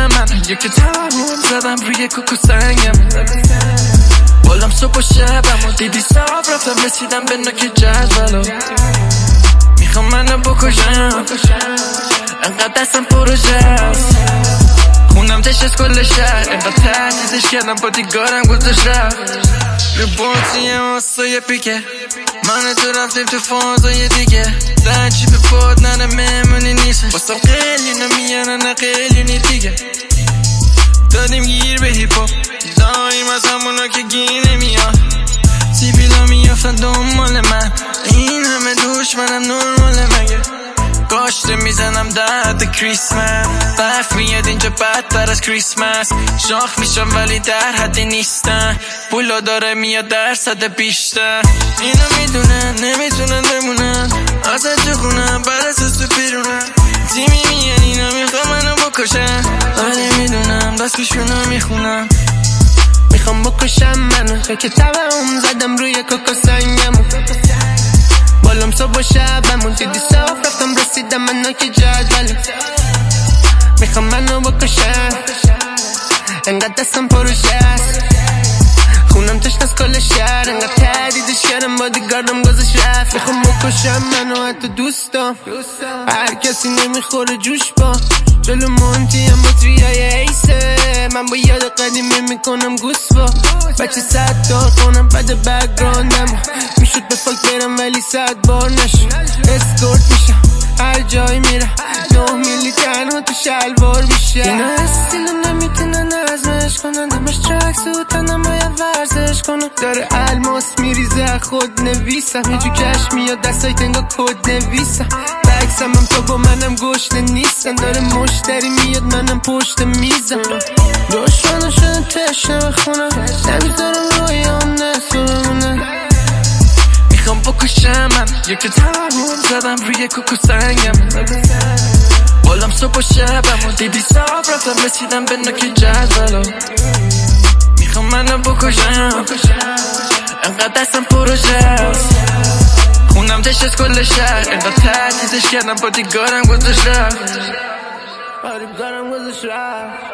من یکی تموم زدم روی کوکو سنگم بالام صبح و شبم و دیدی صاف رفتم رسیدم به نوک جدولو میخوام منو بکشم انقدر دستم پروژه است خونم تش از کل شهر انقدر تهدیدش کردم با دیگارم گذاشت رفت رو باتری واسه پیکه من تو رفتیم تو فازای دیگه در چی به باد ننه مهمونی نیست واسه قلیون میانه نه قلیونی دیگه دادیم گیر به هیپا داریم از همونا که گیر نمیاد سیبیلا میافتن دنبال من این همه دشمنم نرماله مگه گاشته میزنم در حد کریسمس برف میاد اینجا بدتر از کریسمس شاخ میشم ولی در حدی نیستن پولا داره میاد درصد بیشتر اینو میدونن نمیتونن بمونن ازت تو خونم بعد از تو بیرونن تیمی میان اینا میخوام منو بکشن ولی میدونم دستشونو میخونم میخوام بکشم منو که تبعم زدم روی کوکو سنگمو بالام صبح و شبمون دیدی صاف رفتم رسیدم من نوک جدولو میخوام منو بکشم انقدر دستم پروژه است خونم تشت از کل شهر انقدر تهدیدش کردم با دیگارم گذاشت رفت میخوام بکشم منو حتی دوستم هر کسی نمیخوره جوش با جلو مونتی هم بطریای ایسه من با یاد قدیمی میکنم گوسفا بچه 100 تا کنم بعد بکگراندم میشد به فاک برم ولی 100 بار نشد اسکورت میشم هر جای میرم 9 میلی تنها تو شلوار میشه اینا استیلم نمیتونن ازمش کنن همش ترک سوتنم باید ورزش کنم داره الماس میریزه خود نویسم یه جو کش میاد دستای تنگا کد نویسم بکسم هم تا با منم گشنه نیستن داره مشتری میاد منم پشت میزم دشمنو شده تشنه بخونم نمیذارم روی هم نسو بمونم میخوام بکشم من یکی تموم زدم روی کوکو سنگم بالام صبح و شبم و دیدی صاف رفتم رسیدم به نوک جدولو میخوام منو بکشم انقدر دستم پروژه است خونم تش از کل شهر انقدر تهدیدش کردم با دیگارم گذاشت رفت